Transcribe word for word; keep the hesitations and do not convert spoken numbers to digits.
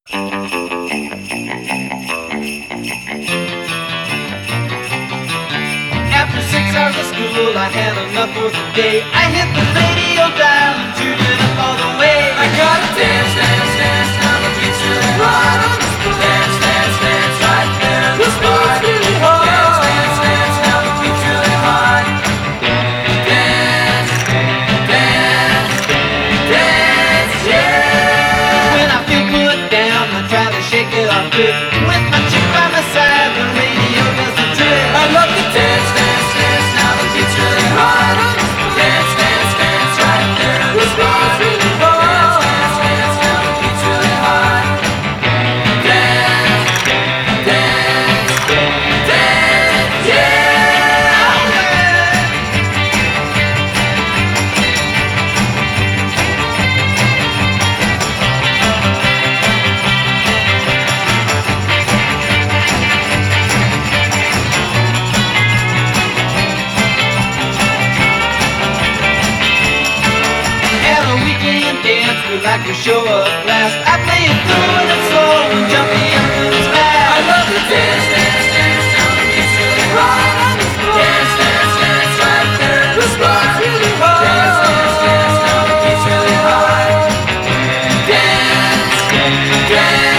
After six hours of school, I had enough for the day. I hit the radio dial and tuned it up all the way. I gotta dance, dance, dance, now the beat's really hot on the spot. Dance, dance, dance, right there in the spot. Really hot. Dance, dance, dance, now the beat's really hot. Dance, dance, dance, yeah. When I feel put down, I try to shake it off good. With my chick by my side, the radio does the trick. I love to dance, dance, dance, now the beat's really hot. Dance, dance, dance, right there in the spot. Really hot. Dance, dance, dance, now the beat's really hot. Dance, dance, dance, yeah. At a weekend dance, we like to show up last. I play it through and it's slow and jumpy and it's fast. I love to dance, dance, dance, now the beat's really hot. Dance, dance, dance, right there in the spot. Really hot. Dance, dance, dance, now the beat's really hot. Dance, dance.